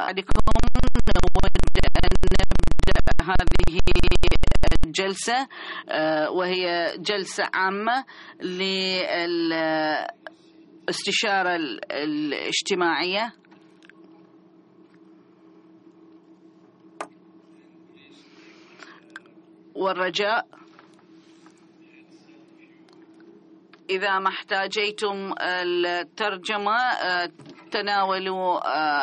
بعدكم نود أن نبدأ هذه الجلسة، وهي جلسة عامة للاستشارة الاجتماعية. والرجاء إذا ما احتاجيتم الترجمة تناولوا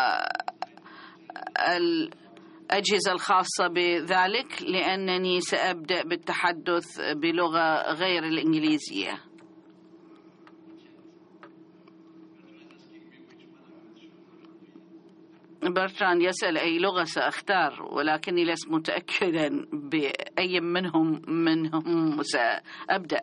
الأجهزة الخاصة بذلك، لأنني سأبدأ بالتحدث بلغة غير الإنجليزية. برتراند يسأل أي لغة سأختار، ولكني لست متأكدا بأي منهم سأبدأ.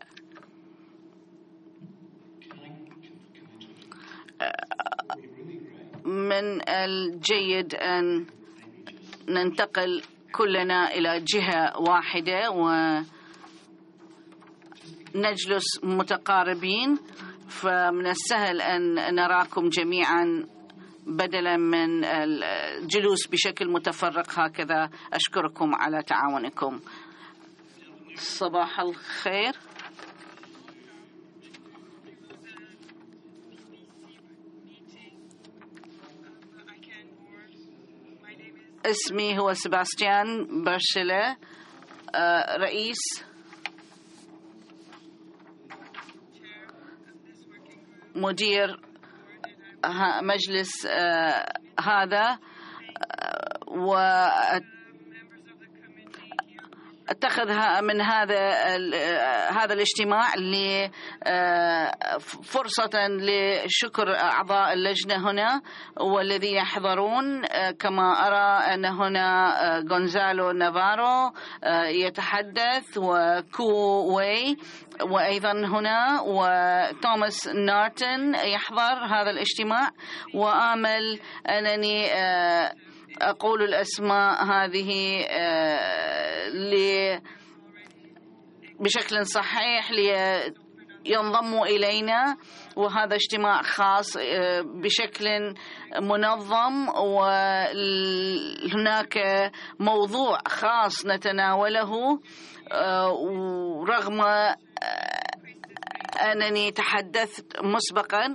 من الجيد أن ننتقل كلنا إلى جهة واحدة ونجلس متقاربين، فمن السهل أن نراكم جميعا بدلا من الجلوس بشكل متفرق هكذا. أشكركم على تعاونكم. صباح الخير. اسمي هو سباستيان بارشلة، رئيس مدير مجلس هذا، واتخذ من هذا الاجتماع فرصة لشكر أعضاء اللجنة هنا والذين يحضرون. كما أرى أن هنا غونزالو نافارو يتحدث، وكو واي، وأيضا هنا وتوماس نارتن يحضر هذا الاجتماع. وآمل أنني أقول الأسماء هذه بشكل صحيح لينضموا إلينا، وهذا اجتماع خاص بشكل منظم، وهناك موضوع خاص نتناوله. ورغم أنني تحدثت مسبقا،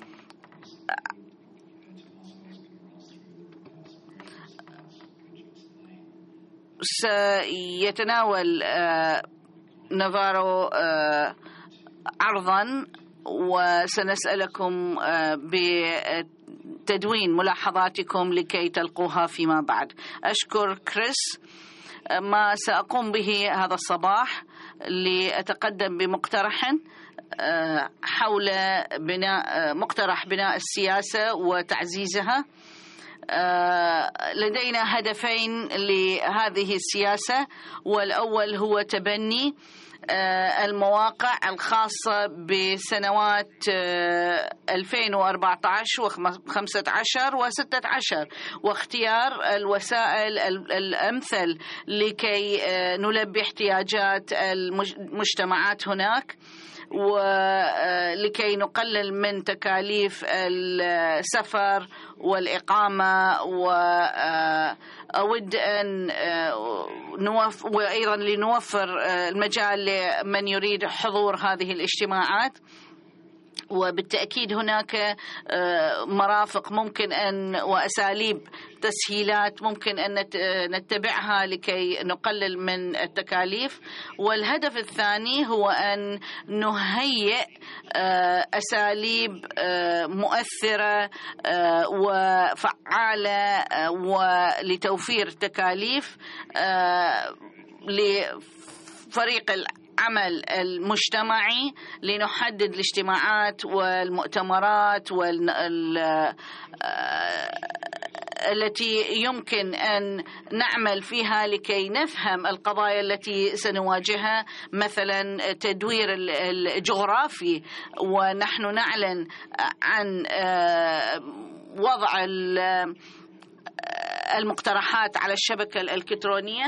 سيتناول نافارو عرضا، وسنسألكم بتدوين ملاحظاتكم لكي تلقوها فيما بعد. أشكر كريس. ما سأقوم به هذا الصباح لأتقدم بمقترح حول مقترح بناء السياسة وتعزيزها. لدينا هدفين لهذه السياسة، والأول هو تبني المواقع الخاصة بسنوات 2014 و15 و16، واختيار الوسائل الأمثل لكي نلبي احتياجات المجتمعات هناك، ولكي نقلل من تكاليف السفر والإقامة. وأود أن وأيضا لنوفر المجال لمن يريد حضور هذه الاجتماعات. وبالتأكيد هناك مرافق ممكن وأساليب تسهيلات ممكن أن نتبعها لكي نقلل من التكاليف. والهدف الثاني هو أن نهيئ أساليب مؤثرة وفعالة ولتوفير التكاليف لفريق العمل المجتمعي، لنحدد الاجتماعات والمؤتمرات التي يمكن أن نعمل فيها لكي نفهم القضايا التي سنواجهها، مثلا تدوير الجغرافي. ونحن نعلن عن وضع المقترحات على الشبكة الإلكترونية.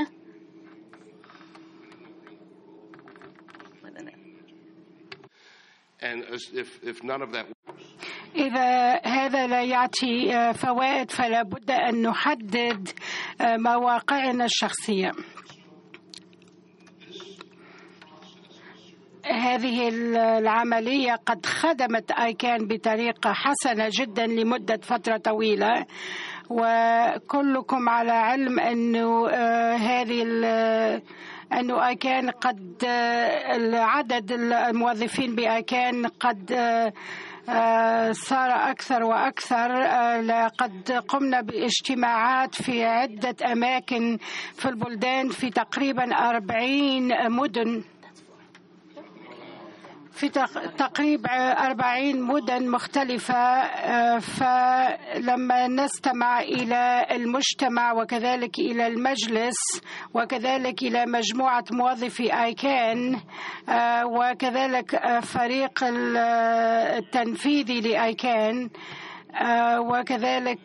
And if none of that... إذا هذا لا يعطي فوائد فلا بد أن نحدد مواقعنا الشخصية. هذه العملية قد خدمت آيكان بطريقة حسنة جدا لمدة فترة طويلة، وكلكم على علم أنه أنه آيكان قد عدد الموظفين بآيكان قد صار أكثر وأكثر. لقد قمنا باجتماعات في عدة أماكن في البلدان في تقريبا 40 مدن، في تقريبا 40 مدن مختلفة. فلما نستمع إلى المجتمع وكذلك إلى المجلس وكذلك إلى مجموعة موظفي آيكان وكذلك فريق التنفيذي لآيكان وكذلك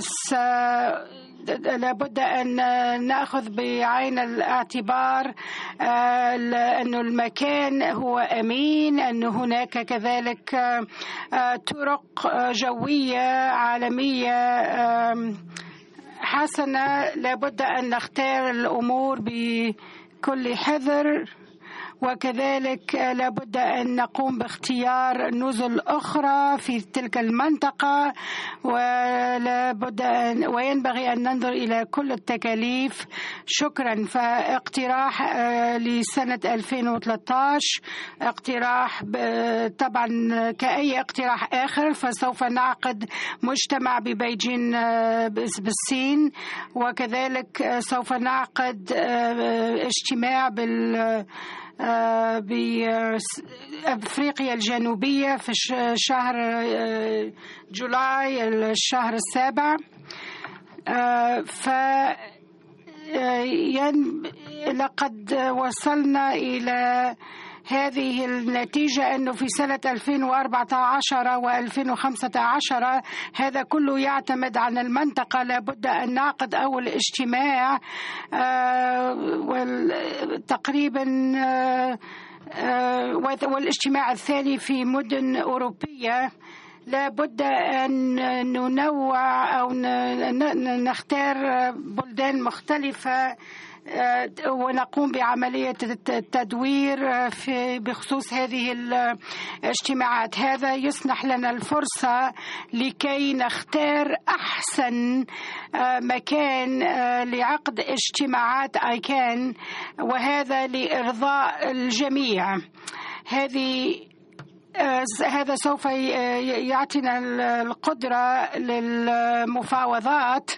لابد أن نأخذ بعين الاعتبار أن المكان هو أمين، أن هناك كذلك طرق جوية عالمية حسنة. لابد أن نختار الأمور بكل حذر، وكذلك لابد أن نقوم باختيار نزل أخرى في تلك المنطقة، وينبغي أن ننظر إلى كل التكاليف. شكرا. فاقتراح لسنة 2013 اقتراح طبعا كأي اقتراح آخر، فسوف نعقد مجتمع ببيجين بالصين، وكذلك سوف نعقد اجتماع بأفريقيا الجنوبية في شهر جولاي الشهر السابع. لقد وصلنا إلى هذه النتيجة أنه في سنة 2014 و2015 هذا كله يعتمد على المنطقة. لابد أن نعقد أول اجتماع تقريبا والاجتماع الثاني في مدن أوروبية. لابد أن ننوع أو نختار بلدان مختلفة ونقوم بعملية التدوير بخصوص هذه الاجتماعات. هذا يسنح لنا الفرصة لكي نختار أحسن مكان لعقد اجتماعات آيكان، وهذا لإرضاء الجميع. هذا سوف يعطينا القدرة للمفاوضات.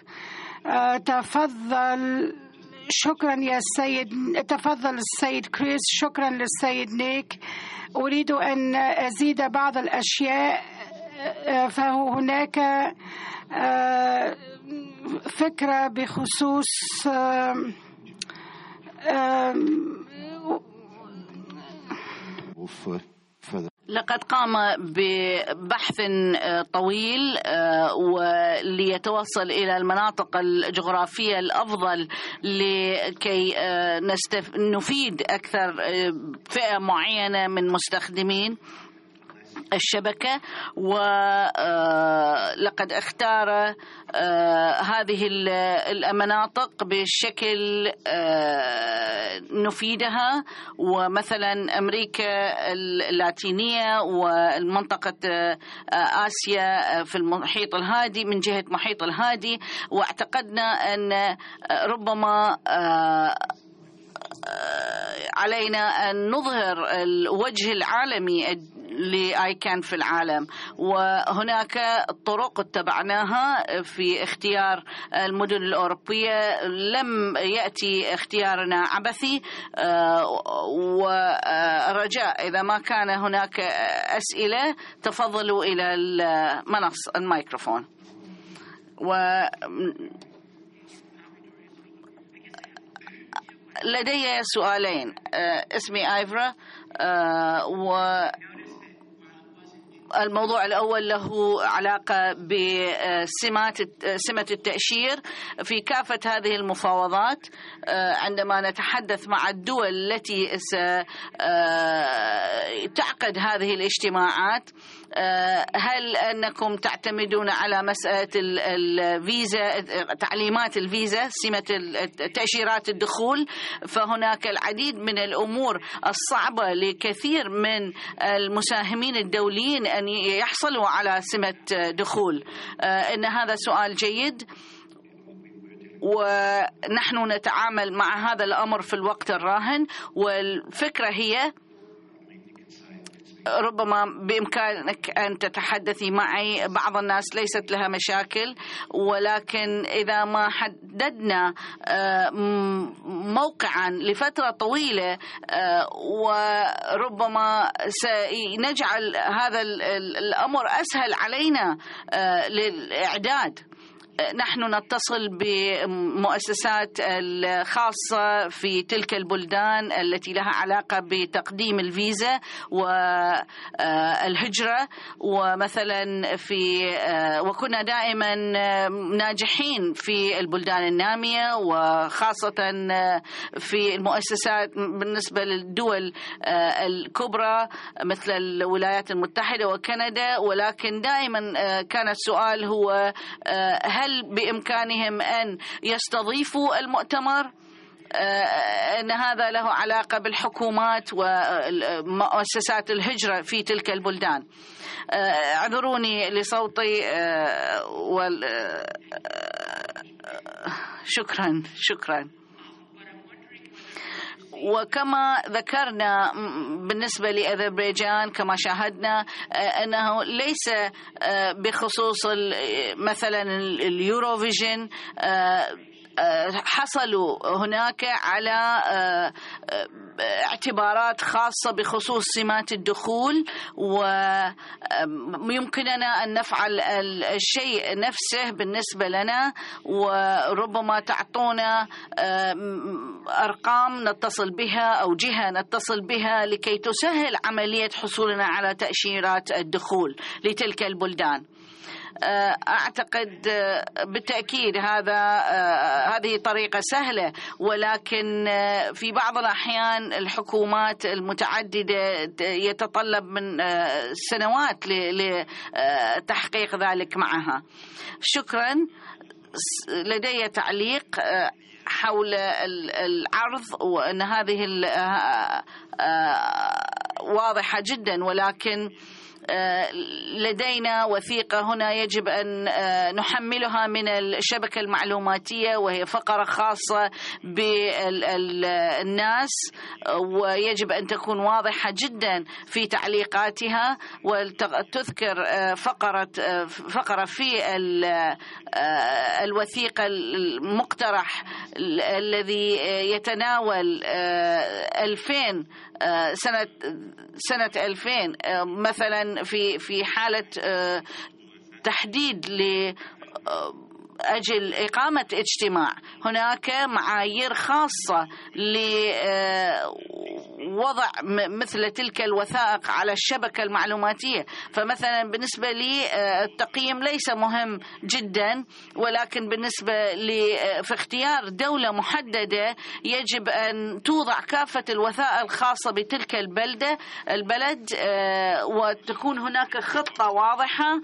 تفضل. شكرا يا السيد. تفضل السيد كريس. شكرا للسيد نيك. أريد أن أزيد بعض الأشياء. فهناك فكرة بخصوص لقد قام ببحث طويل وليتوصل إلى المناطق الجغرافية الأفضل لكي نفيد أكثر فئة معينة من مستخدمين الشبكة. ولقد اختار هذه المناطق بشكل نفيدها، ومثلا أمريكا اللاتينية والمنطقة آسيا في المحيط الهادي من جهة محيط الهادي. واعتقدنا أن ربما علينا أن نظهر الوجه العالمي لآيكان في العالم، وهناك طرق اتبعناها في اختيار المدن الأوروبية. لم يأتي اختيارنا عبثي، ورجاء إذا ما كان هناك أسئلة تفضلوا إلى الميكروفون. لدي سؤالين. اسمي آيفرا، والموضوع الأول له علاقة بسمة التأشير في كافة هذه المفاوضات. عندما نتحدث مع الدول التي ستعقد هذه الاجتماعات، هل أنكم تعتمدون على مسألة الفيزا، تعليمات الفيزا، سمة تأشيرات الدخول؟ فهناك العديد من الأمور الصعبة لكثير من المساهمين الدوليين أن يحصلوا على سمة دخول. إن هذا سؤال جيد، ونحن نتعامل مع هذا الأمر في الوقت الراهن. والفكرة هي ربما بإمكانك أن تتحدثي معي، بعض الناس ليست لها مشاكل، ولكن إذا ما حددنا موقعا لفترة طويلة وربما سنجعل هذا الأمر أسهل علينا للإعداد. نحن نتصل بمؤسسات الخاصة في تلك البلدان التي لها علاقة بتقديم الفيزا والهجرة، ومثلا وكنا دائما ناجحين في البلدان النامية، وخاصة في المؤسسات بالنسبة للدول الكبرى مثل الولايات المتحدة وكندا. ولكن دائما كان السؤال هو هل بإمكانهم أن يستضيفوا المؤتمر؟ أن هذا له علاقة بالحكومات ومؤسسات الهجرة في تلك البلدان. اعذروني لصوتي شكرا. وكما ذكرنا بالنسبة لأذربيجان، كما شاهدنا أنه ليس بخصوص مثلا اليوروفيجن حصلوا هناك على اعتبارات خاصة بخصوص سمات الدخول، ويمكننا أن نفعل الشيء نفسه بالنسبة لنا، وربما تعطونا أرقام نتصل بها أو جهة نتصل بها لكي تسهل عملية حصولنا على تأشيرات الدخول لتلك البلدان. أعتقد بالتأكيد هذه طريقة سهلة، ولكن في بعض الأحيان الحكومات المتعددة يتطلب من سنوات لتحقيق ذلك معها. شكرا. لدي تعليق حول العرض، وأن هذه واضحة جدا، ولكن لدينا وثيقة هنا يجب أن نحملها من الشبكة المعلوماتية، وهي فقرة خاصة بالناس، ويجب أن تكون واضحة جدا في تعليقاتها، وتذكر فقرة في الوثيقة المقترح الذي يتناول 2000 سنة 2000 مثلا في حالة تحديد أجل إقامة اجتماع. هناك معايير خاصة لوضع مثل تلك الوثائق على الشبكة المعلوماتية. فمثلا بالنسبة لي التقييم ليس مهم جدا، ولكن بالنسبة في اختيار دولة محددة يجب أن توضع كافة الوثائق الخاصة بتلك البلد، وتكون هناك خطة واضحة.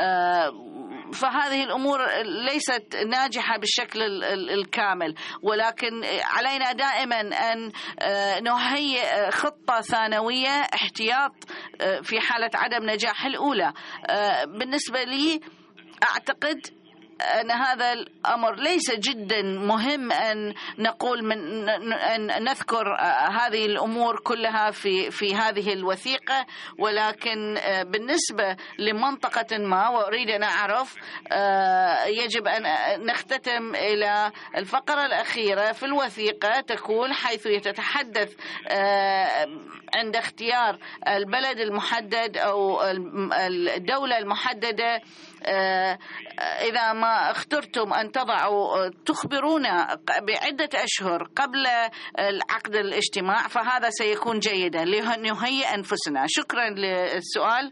فهذه الأمور ليست ناجحة بالشكل الكامل، ولكن علينا دائما أن نهيئ خطة ثانوية احتياط في حالة عدم نجاح الأولى. بالنسبة لي أعتقد أن هذا الأمر ليس جدا مهم أن نقول أن نذكر هذه الأمور كلها في هذه الوثيقة، ولكن بالنسبة لمنطقة ما وأريد أن أعرف يجب أن نختتم إلى الفقرة الأخيرة في الوثيقة، تكون حيث يتحدث عند اختيار البلد المحدد أو الدولة المحددة. إذا ما اخترتم أن تخبرونا بعدة أشهر قبل العقد الاجتماع، فهذا سيكون جيدا لنهيئ أنفسنا. شكرا للسؤال.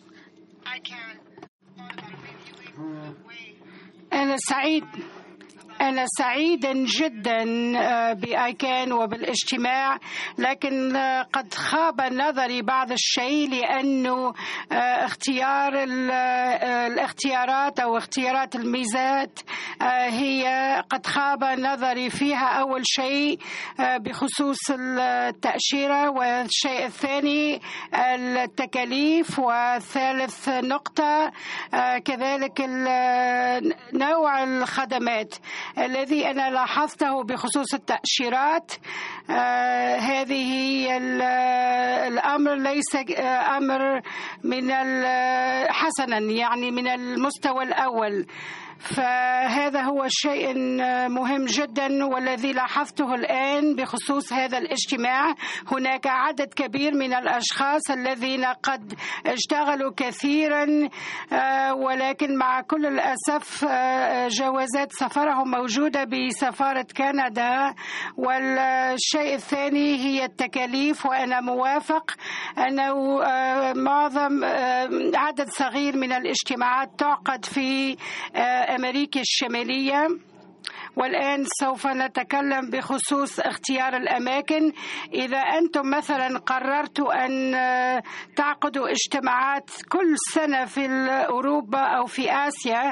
أنا سعيد أنا سعيد جدا بآيكان وبالاجتماع، لكن قد خاب نظري بعض الشيء لأنه الاختيارات أو اختيارات الميزات هي قد خاب نظري فيها. أول شيء بخصوص التأشيرة، والشيء الثاني التكاليف، والثالث نقطة كذلك نوع الخدمات. الذي أنا لاحظته بخصوص التأشيرات هذه الأمر ليس أمر من حسنا، يعني من المستوى الأول. فهذا هو الشيء مهم جدا، والذي لاحظته الآن بخصوص هذا الاجتماع هناك عدد كبير من الأشخاص الذين قد اشتغلوا كثيرا، ولكن مع كل الأسف جوازات سفرهم موجودة بسفارة كندا. والشيء الثاني هي التكاليف، وأنا موافق أنه معظم عدد صغير من الاجتماعات تعقد في أمريكا الشمالية. والآن سوف نتكلم بخصوص اختيار الأماكن. إذا أنتم مثلا قررتوا أن تعقدوا اجتماعات كل سنة في أوروبا أو في آسيا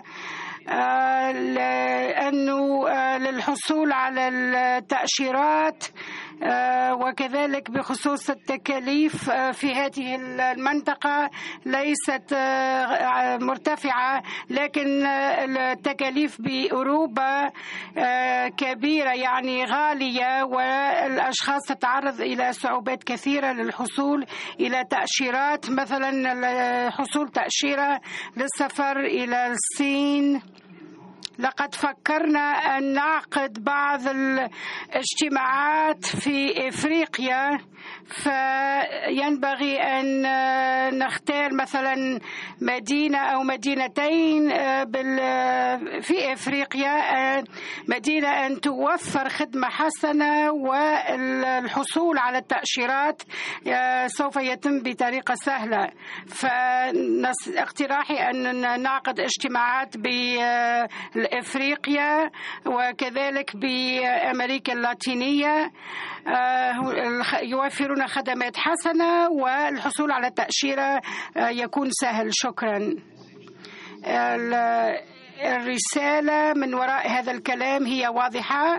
لأنه للحصول على التأشيرات وكذلك بخصوص التكاليف في هذه المنطقة ليست مرتفعة، لكن التكاليف بأوروبا كبيرة، يعني غالية، والأشخاص تتعرض إلى صعوبات كثيرة للحصول إلى تأشيرات، مثلا حصول تأشيرة للسفر إلى الصين. لقد فكرنا أن نعقد بعض الاجتماعات في إفريقيا، فينبغي أن نختار مثلا مدينة أو مدينتين في إفريقيا، مدينة أن توفر خدمة حسنة، والحصول على التأشيرات سوف يتم بطريقة سهلة. فاقتراحي أن نعقد اجتماعات بإفريقيا وكذلك بأمريكا اللاتينية، يوفرون خدمات حسنة والحصول على التأشيرة يكون سهل. شكرا. الرسالة من وراء هذا الكلام هي واضحة.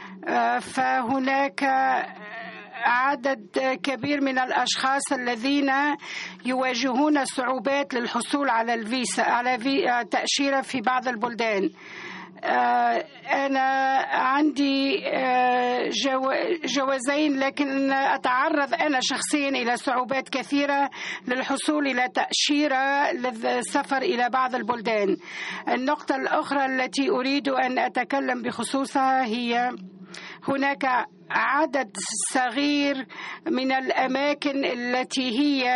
فهناك عدد كبير من الأشخاص الذين يواجهون صعوبات للحصول على الفيزا، على تأشيرة في بعض البلدان. أنا عندي جوازين، لكن أتعرض أنا شخصيا إلى صعوبات كثيرة للحصول إلى تأشيرة للسفر إلى بعض البلدان. النقطة الأخرى التي أريد أن أتكلم بخصوصها هي هناك عدد صغير من الأماكن التي هي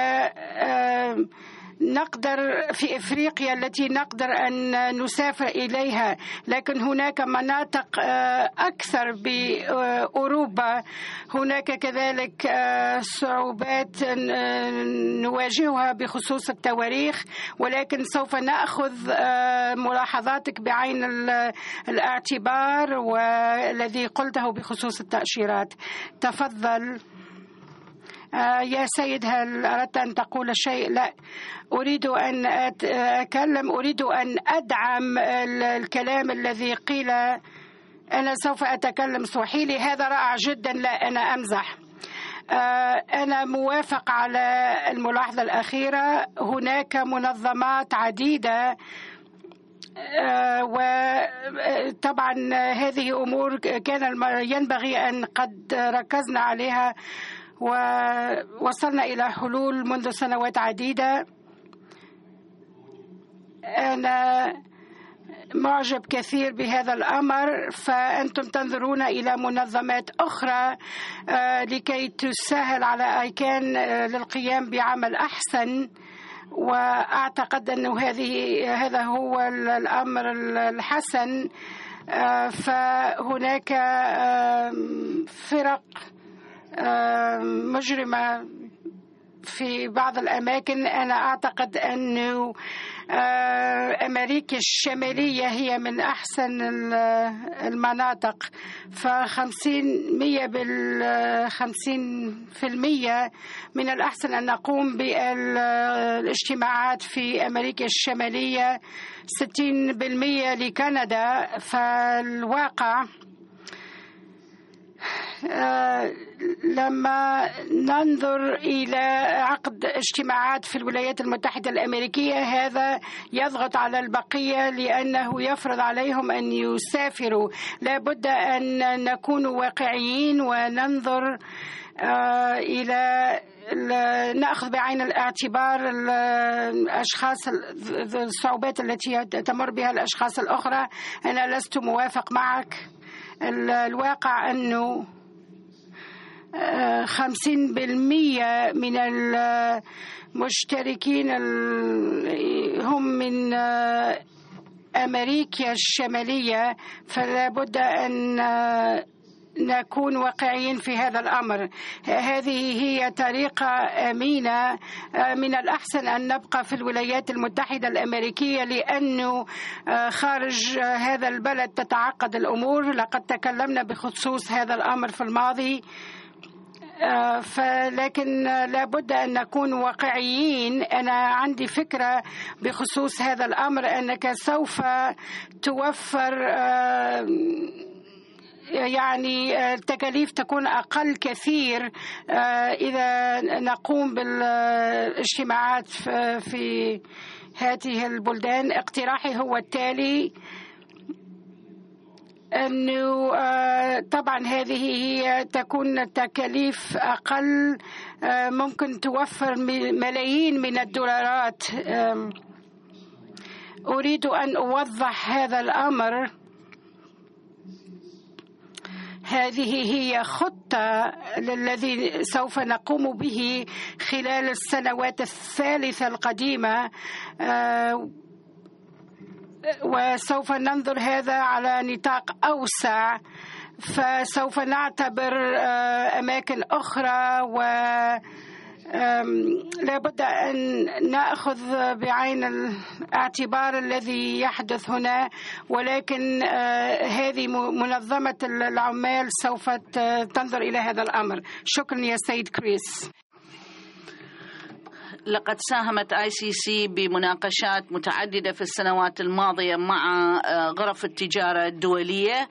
نقدر في إفريقيا التي نقدر أن نسافر إليها، لكن هناك مناطق أكثر بأوروبا هناك كذلك صعوبات نواجهها بخصوص التواريخ، ولكن سوف نأخذ ملاحظاتك بعين الاعتبار والذي قلته بخصوص التأشيرات. تفضل يا سيد، هل أردت أن تقول شيء؟ لا، أريد أن أتكلم، أريد أن أدعم الكلام الذي قيل. أنا سوف أتكلم سواحيلي، هذا رائع جدا، لا أنا أمزح. أنا موافق على الملاحظة الأخيرة. هناك منظمات عديدة، وطبعا هذه أمور كان ينبغي أن قد ركزنا عليها ووصلنا إلى حلول منذ سنوات عديدة. أنا معجب كثير بهذا الأمر، فأنتم تنظرون إلى منظمات أخرى لكي تسهل على أيكان للقيام بعمل أحسن، وأعتقد أنه هذا هو الأمر الحسن. فهناك فرق مجرمة في بعض الأماكن. أنا أعتقد أنه أمريكا الشمالية هي من أحسن المناطق، ف50% من الأحسن أن نقوم بالاجتماعات في أمريكا الشمالية، 60% لكندا. فالواقع لما ننظر إلى عقد اجتماعات في الولايات المتحدة الأمريكية، هذا يضغط على البقية لأنه يفرض عليهم أن يسافروا. لا بد أن نكون واقعيين وننظر إلى نأخذ بعين الاعتبار الصعوبات التي تمر بها الأشخاص الأخرى. أنا لست موافق معك. الواقع أنه 50% من المشتركين هم من أمريكا الشمالية، فلا بد أن نكون واقعيين في هذا الأمر. هذه هي طريقة أمينة. من الأحسن أن نبقى في الولايات المتحدة الأمريكية، لأنه خارج هذا البلد تتعقد الأمور. لقد تكلمنا بخصوص هذا الأمر في الماضي، لكن لابد أن نكون واقعيين. أنا عندي فكرة بخصوص هذا الأمر، أنك سوف توفر يعني التكاليف تكون أقل كثير إذا نقوم بالاجتماعات في هذه البلدان. اقتراحي هو التالي، أنه طبعا هذه هي تكون التكاليف أقل، ممكن توفر ملايين من الدولارات. أريد أن أوضح هذا الأمر. هذه هي خطة الذي سوف نقوم به خلال السنوات الثالثة القديمة، وسوف ننظر هذا على نطاق أوسع. فسوف نعتبر أماكن أخرى، لا بد أن نأخذ بعين الاعتبار الذي يحدث هنا. ولكن هذه منظمة العمال سوف تنظر إلى هذا الأمر. شكرا يا سيد كريس. لقد ساهمت ICC بمناقشات متعددة في السنوات الماضية مع غرف التجارة الدولية،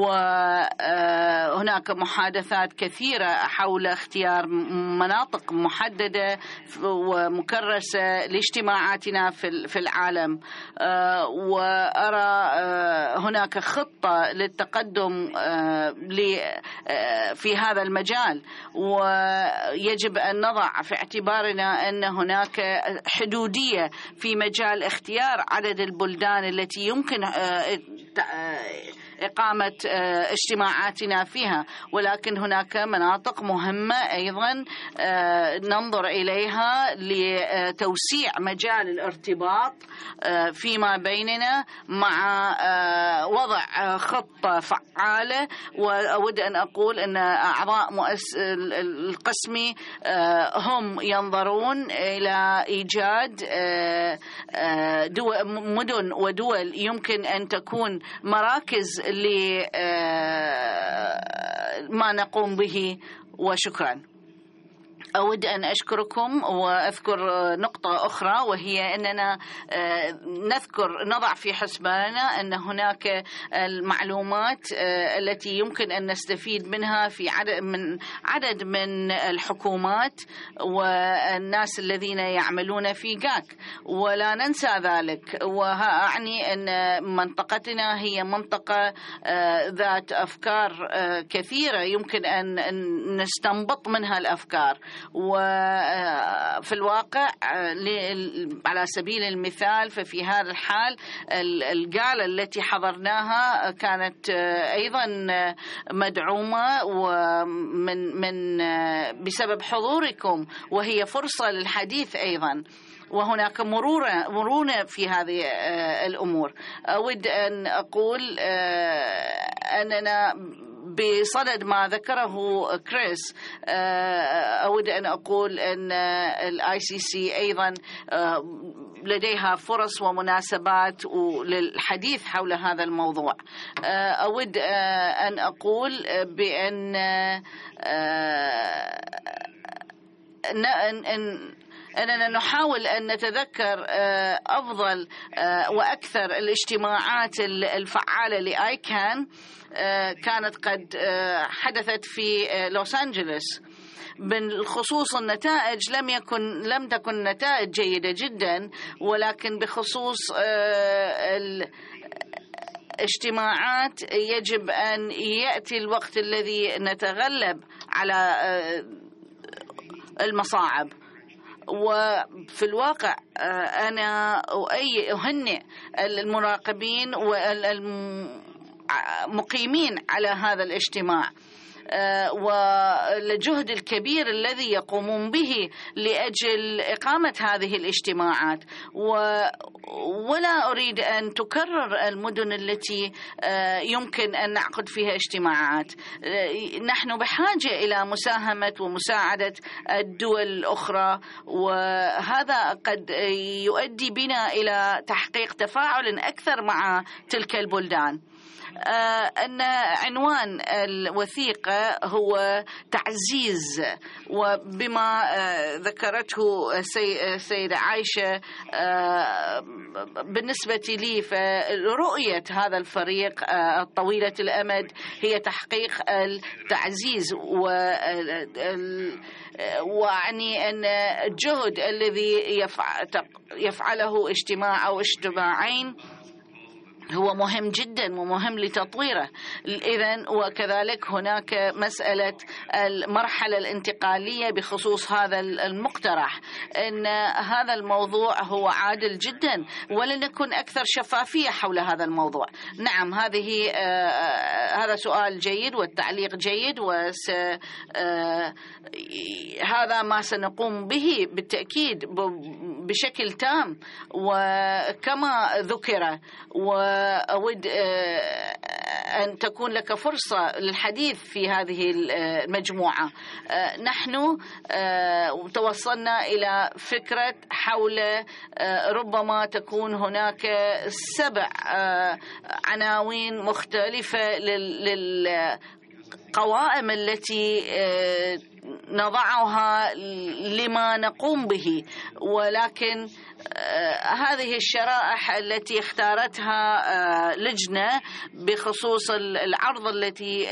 وهناك محادثات كثيرة حول اختيار مناطق محددة ومكرسة لاجتماعاتنا في العالم. وأرى هناك خطة للتقدم في هذا المجال، ويجب أن نضع في اعتبارنا أن هناك حدودية في مجال اختيار عدد البلدان التي يمكن إقامة اجتماعاتنا فيها، ولكن هناك مناطق مهمة أيضا ننظر إليها لتوسيع مجال الارتباط فيما بيننا مع وضع خطة فعالة. وأود أن أقول أن أعضاء القسم هم ينظرون إلى إيجاد مدن ودول يمكن أن تكون مراكز لما نقوم به. وشكرا. أود أن أشكركم وأذكر نقطة أخرى، وهي أننا نضع في حسباننا أن هناك المعلومات التي يمكن أن نستفيد منها في عدد من الحكومات والناس الذين يعملون في جاك، ولا ننسى ذلك. وأعني أن منطقتنا هي منطقة ذات أفكار كثيرة يمكن أن نستنبط منها الأفكار. وفي الواقع على سبيل المثال ففي هذا الحال الجالة التي حضرناها كانت أيضا مدعومة بسبب حضوركم، وهي فرصة للحديث أيضا، وهناك مرونة في هذه الأمور. أود أن أقول أننا بصدد ما ذكره كريس، أود أن أقول أن الICC أيضا لديها فرص ومناسبات للحديث حول هذا الموضوع. أود أن أقول بأن أننا نحاول أن نتذكر أفضل وأكثر الاجتماعات الفعالة لآيكان كانت قد حدثت في لوس أنجلوس. بالخصوص النتائج لم تكن نتائج جيدة جدا، ولكن بخصوص الاجتماعات يجب أن يأتي الوقت الذي نتغلب على المصاعب. وفي الواقع أنا أهنئ المراقبين والمقيمين على هذا الاجتماع والجهد الكبير الذي يقومون به لأجل إقامة هذه الاجتماعات. ولا أريد أن تكرر المدن التي يمكن أن نعقد فيها اجتماعات. نحن بحاجة إلى مساهمة ومساعدة الدول الأخرى، وهذا قد يؤدي بنا إلى تحقيق تفاعل أكثر مع تلك البلدان. أن عنوان الوثيقة هو تعزيز، وبما ذكرته السيدة عائشة بالنسبة لي فرؤية هذا الفريق طويلة الأمد هي تحقيق التعزيز، وأعني أن الجهد الذي يفعله اجتماع أو اجتماعين هو مهم جدا ومهم لتطويره. إذن وكذلك هناك مسألة المرحلة الانتقالية بخصوص هذا المقترح، أن هذا الموضوع هو عادل جدا، ولنكن أكثر شفافية حول هذا الموضوع. نعم، هذا سؤال جيد والتعليق جيد، هذا ما سنقوم به بالتأكيد بشكل تام وكما ذكر. وأود أن تكون لك فرصة للحديث في هذه المجموعة. نحن توصلنا إلى فكرة حول ربما تكون هناك 7 عناوين مختلفة للقوائم التي نضعها لما نقوم به، ولكن هذه الشرائح التي اختارتها لجنة بخصوص العرض التي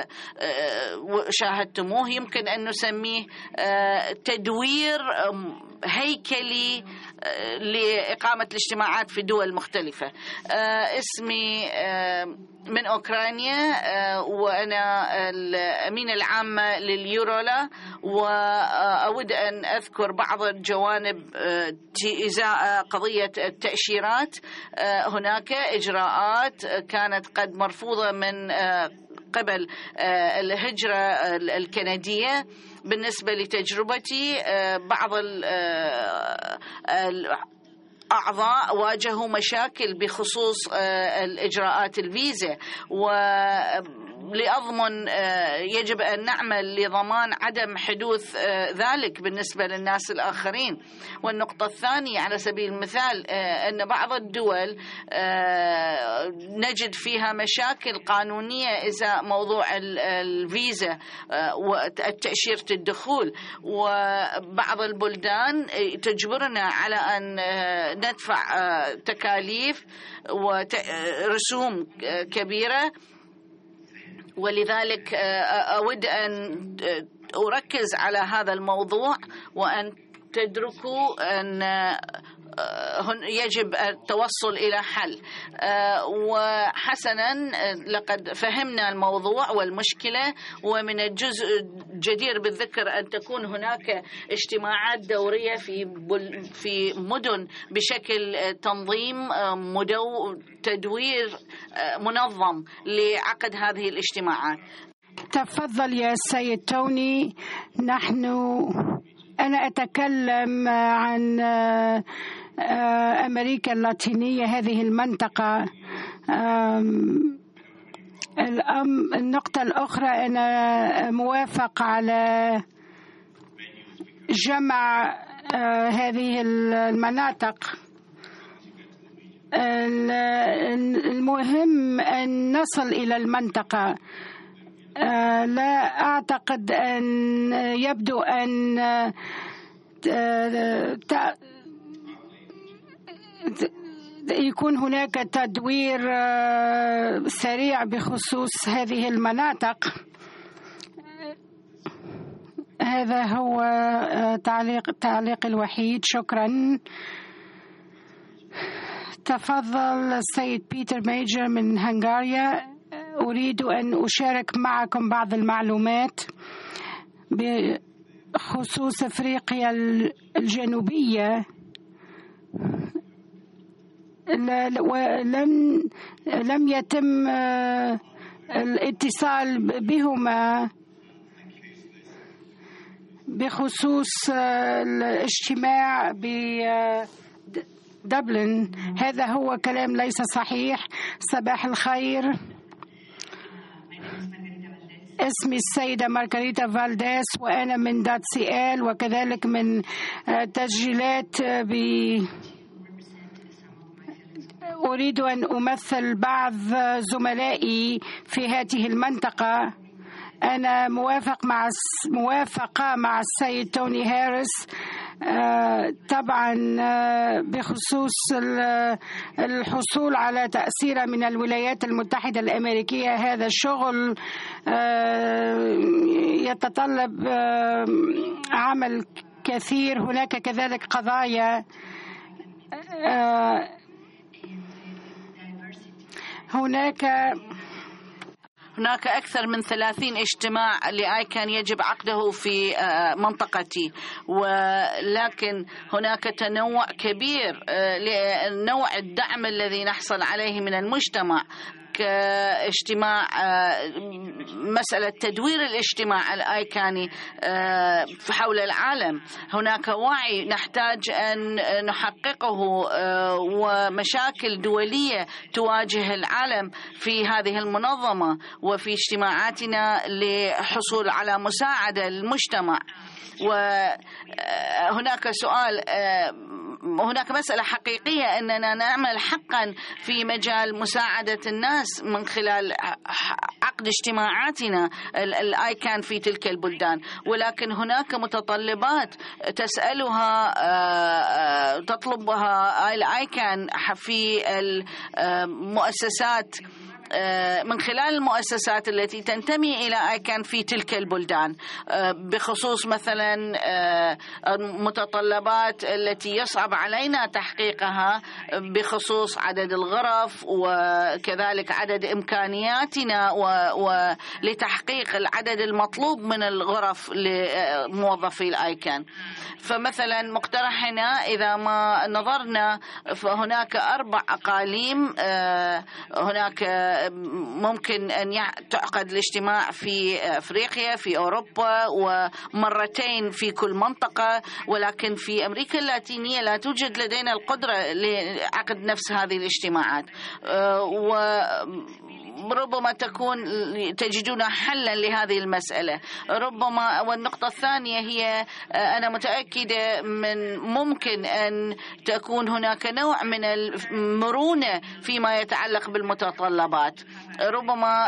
شاهدتموه يمكن أن نسميه تدوير هيكلي لإقامة الاجتماعات في دول مختلفة. اسمي من أوكرانيا، وأنا الأمينة العامة لليورولا، وأود أن أذكر بعض الجوانب إزاء قضية التأشيرات. هناك إجراءات كانت قد مرفوضة من قبل الهجرة الكندية. بالنسبة لتجربتي، بعض الأعضاء واجهوا مشاكل بخصوص الإجراءات الفيزا، ولأضمن يجب أن نعمل لضمان عدم حدوث ذلك بالنسبة للناس الآخرين. والنقطة الثانية على سبيل المثال أن بعض الدول نجد فيها مشاكل قانونية إذا موضوع الفيزا وتأشيرة الدخول، وبعض البلدان تجبرنا على أن ندفع تكاليف ورسوم كبيرة. ولذلك أود أن أركز على هذا الموضوع، وأن تدركوا أن يجب التوصل إلى حل. وحسنا لقد فهمنا الموضوع والمشكلة، ومن الجزء الجدير بالذكر أن تكون هناك اجتماعات دورية في مدن بشكل تنظيم تدوير منظم لعقد هذه الاجتماعات. تفضل يا سيد توني. أنا أتكلم عن أمريكا اللاتينية، هذه المنطقة. النقطة الأخرى، أنا موافق على جمع هذه المناطق المهم أن نصل إلى المنطقة. لا أعتقد أن يبدو أن يكون هناك تدوير سريع بخصوص هذه المناطق. هذا هو تعليق الوحيد. شكرا. تفضل السيد بيتر ميجر من هنغاريا. أريد أن أشارك معكم بعض المعلومات بخصوص أفريقيا الجنوبية. لم يتم الاتصال بهما بخصوص الاجتماع بدبلن. هذا هو كلام ليس صحيح. صباح الخير. اسمي السيدة مارغريتا فالديس وأنا من .cl وكذلك من تسجيلات أريد أن أمثل بعض زملائي في هذه المنطقة. أنا موافقة مع السيد توني هاريس طبعا بخصوص الحصول على تأثير من الولايات المتحدة الأمريكية. هذا الشغل يتطلب عمل كثير. هناك كذلك قضايا هناك أكثر من 30 اجتماع لآيكان يجب عقده في منطقتي، ولكن هناك تنوع كبير لنوع الدعم الذي نحصل عليه من المجتمع. كاجتماع مسألة تدوير الاجتماع الآيكاني حول العالم، هناك وعي نحتاج أن نحققه ومشاكل دولية تواجه العالم في هذه المنظمة وفي اجتماعاتنا لحصول على مساعدة للمجتمع. وهناك سؤال، هناك مسألة حقيقية أننا نعمل حقا في مجال مساعدة الناس من خلال عقد اجتماعاتنا الآيكان في تلك البلدان، ولكن هناك متطلبات تطلبها الآيكان في المؤسسات من خلال المؤسسات التي تنتمي إلى آيكان في تلك البلدان، بخصوص مثلا المتطلبات التي يصعب علينا تحقيقها بخصوص عدد الغرف وكذلك عدد إمكانياتنا ولتحقيق العدد المطلوب من الغرف لموظفي الآيكان. فمثلا مقترحنا إذا ما نظرنا فهناك 4 أقاليم، هناك ممكن أن تعقد الاجتماع في أفريقيا، في أوروبا، ومرتين في كل منطقة، ولكن في أمريكا اللاتينية لا توجد لدينا القدرة لعقد نفس هذه الاجتماعات. ربما تجدون حلا لهذه المسألة. ربما والنقطة الثانية هي أنا متأكدة من ممكن أن تكون هناك نوع من المرونة فيما يتعلق بالمتطلبات. ربما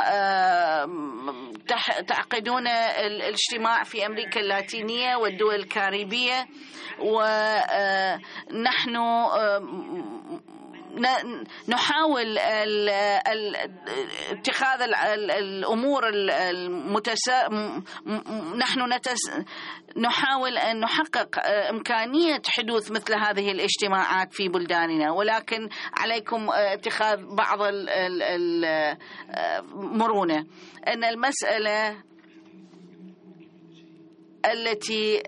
تعقدون الاجتماع في أمريكا اللاتينية والدول الكاريبية، ونحن نحاول اتخاذ الأمور نحاول أن نحقق إمكانية حدوث مثل هذه الاجتماعات في بلداننا، ولكن عليكم اتخاذ بعض المرونة. أن المسألة التي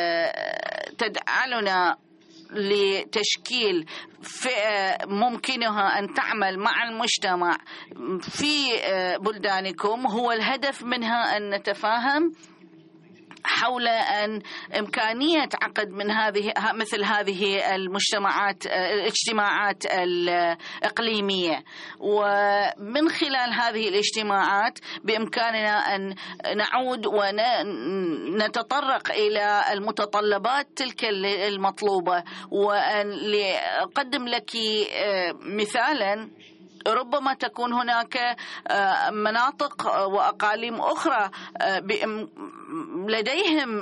تدعلنا لتشكيل فئة ممكنها أن تعمل مع المجتمع في بلدانكم هو الهدف منها أن نتفاهم حول أن إمكانية عقد مثل هذه الاجتماعات الإقليمية، ومن خلال هذه الاجتماعات بإمكاننا أن نعود ونتطرق إلى المتطلبات تلك المطلوبة. وأن لأقدم لك مثالا، ربما تكون هناك مناطق وأقاليم أخرى لديهم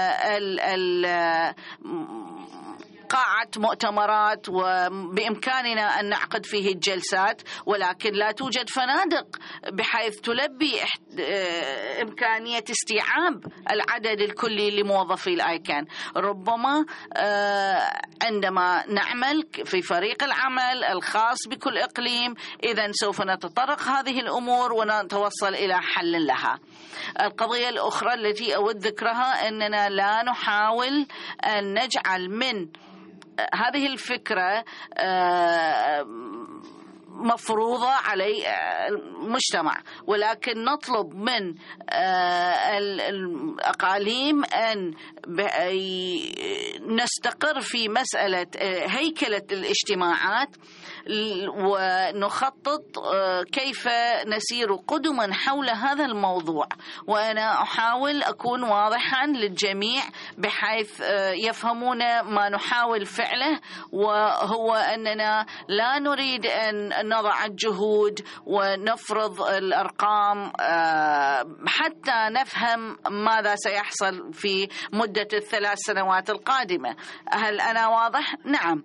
قاعة مؤتمرات وبإمكاننا أن نعقد فيه الجلسات، ولكن لا توجد فنادق بحيث تلبي إمكانية استيعاب العدد الكلي لموظفي الآيكان. ربما عندما نعمل في فريق العمل الخاص بكل إقليم، إذن سوف نتطرق هذه الأمور ونتوصل إلى حل لها. القضية الأخرى التي أود ذكرها أننا لا نحاول أن نجعل من هذه الفكرة مفروضة على المجتمع، ولكن نطلب من الأقاليم أن نستقر في مسألة هيكلة الاجتماعات ونخطط كيف نسير قدما حول هذا الموضوع. وأنا أحاول أكون واضحا للجميع بحيث يفهمون ما نحاول فعله، وهو أننا لا نريد أن نضع الجهود ونفرض الأرقام حتى نفهم ماذا سيحصل في مدة ال3 سنوات القادمة. هل أنا واضح؟ نعم.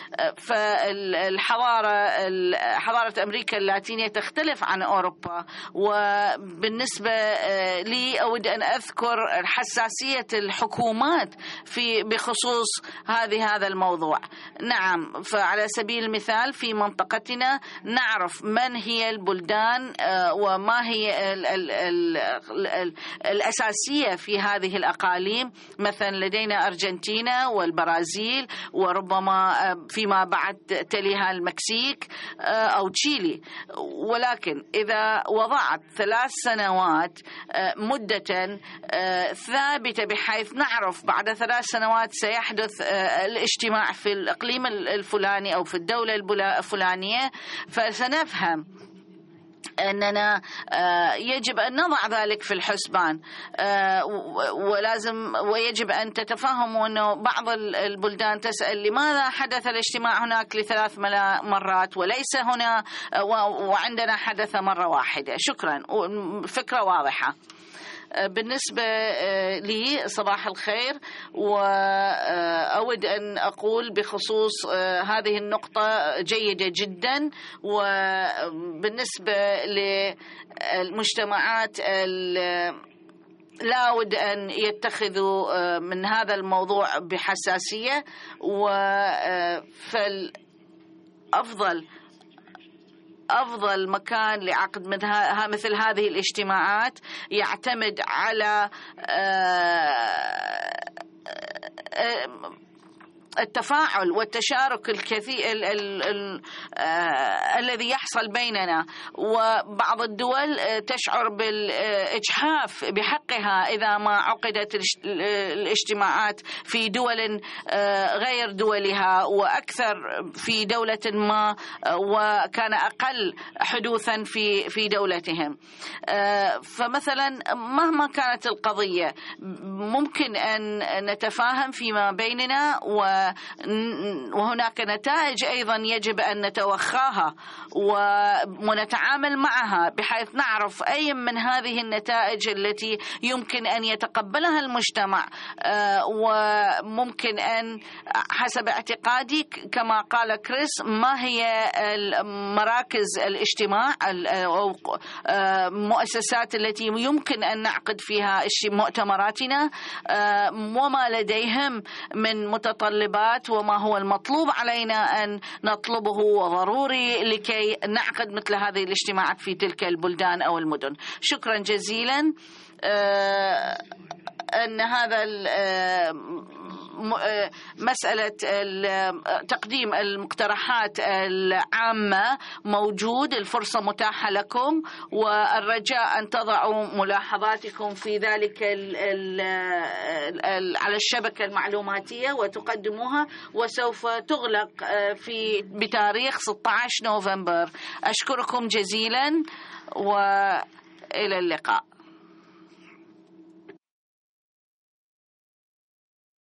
حضارة أمريكا اللاتينية تختلف عن أوروبا، وبالنسبة لي أود أن أذكر حساسية الحكومات بخصوص هذا الموضوع. نعم، فعلى سبيل المثال في منطقتنا نعرف من هي البلدان وما هي الأساسية في هذه الأقاليم. مثلا لدينا أرجنتينا والبرازيل، وربما فيما بعد تليها المكسيك أو تشيلي. ولكن إذا وضعت 3 سنوات مدة ثابتة بحيث نعرف بعد 3 سنوات سيحدث الاجتماع في الإقليم الفلاني أو في الدولة الفلانية، فسنفهم أننا يجب أن نضع ذلك في الحسبان. ويجب أن تتفهموا أنه بعض البلدان تسأل لماذا حدث الاجتماع هناك ل3 مرات وليس هنا وعندنا حدث مرة واحدة. شكرا، فكرة واضحة. بالنسبة لي صباح الخير، وأود أن أقول بخصوص هذه النقطة جيدة جدا. وبالنسبة للمجتمعات لا أود أن يتخذوا من هذا الموضوع بحساسية، أفضل مكان لعقد مثل هذه الاجتماعات يعتمد على التفاعل والتشارك الكثير الذي يحصل بيننا. وبعض الدول تشعر بالإجحاف بحقها إذا ما عقدت الاجتماعات في دول غير دولها، وأكثر في دولة ما وكان أقل حدوثا في دولتهم. فمثلا مهما كانت القضية ممكن أن نتفاهم فيما بيننا، وهناك نتائج أيضا يجب أن نتوخاها ونتعامل معها بحيث نعرف أي من هذه النتائج التي يمكن أن يتقبلها المجتمع. وممكن أن حسب اعتقادي كما قال كريس ما هي مراكز الاجتماع أو مؤسسات التي يمكن أن نعقد فيها مؤتمراتنا، وما لديهم من متطلبات وما هو المطلوب علينا أن نطلبه وضروري لكي نعقد مثل هذه الاجتماعات في تلك البلدان أو المدن. شكرا جزيلا. أن هذا مسألة تقديم المقترحات العامة موجود، الفرصة متاحة لكم، والرجاء أن تضعوا ملاحظاتكم في ذلك على الشبكة المعلوماتية وتقدموها، وسوف تغلق بتاريخ 16 نوفمبر. أشكركم جزيلا وإلى اللقاء.